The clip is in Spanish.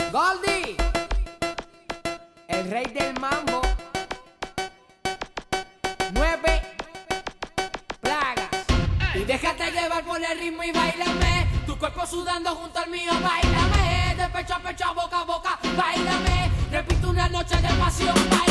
Goldie, el rey del mambo. 9 plagas. Y déjate llevar por el ritmo y bailame. Tu cuerpo sudando junto al mío, bailame. De pecho a pecho, boca a boca, bailame. Repito una noche de pasión, bailame.